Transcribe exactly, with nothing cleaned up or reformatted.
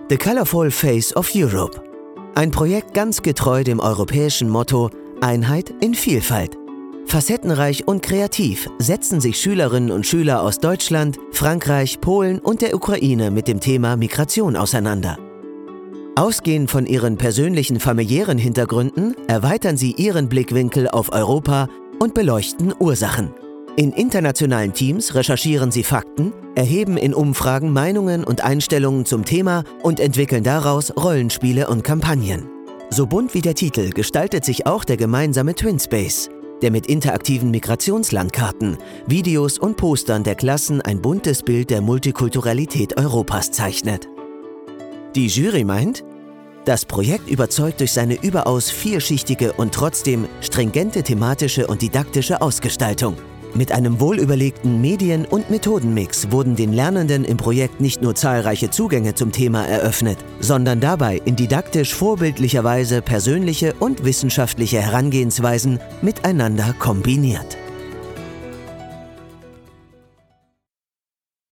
The Colorful Face of Europe. Ein Projekt ganz getreu dem europäischen Motto Einheit in Vielfalt. Facettenreich und kreativ setzen sich Schülerinnen und Schüler aus Deutschland, Frankreich, Polen und der Ukraine mit dem Thema Migration auseinander. Ausgehend von ihren persönlichen familiären Hintergründen erweitern sie ihren Blickwinkel auf Europa und beleuchten Ursachen. In internationalen Teams recherchieren sie Fakten, erheben in Umfragen Meinungen und Einstellungen zum Thema und entwickeln daraus Rollenspiele und Kampagnen. So bunt wie der Titel gestaltet sich auch der gemeinsame Twinspace, der mit interaktiven Migrationslandkarten, Videos und Postern der Klassen ein buntes Bild der Multikulturalität Europas zeichnet. Die Jury meint, das Projekt überzeugt durch seine überaus vielschichtige und trotzdem stringente thematische und didaktische Ausgestaltung. Mit einem wohlüberlegten Medien- und Methodenmix wurden den Lernenden im Projekt nicht nur zahlreiche Zugänge zum Thema eröffnet, sondern dabei in didaktisch vorbildlicher Weise persönliche und wissenschaftliche Herangehensweisen miteinander kombiniert.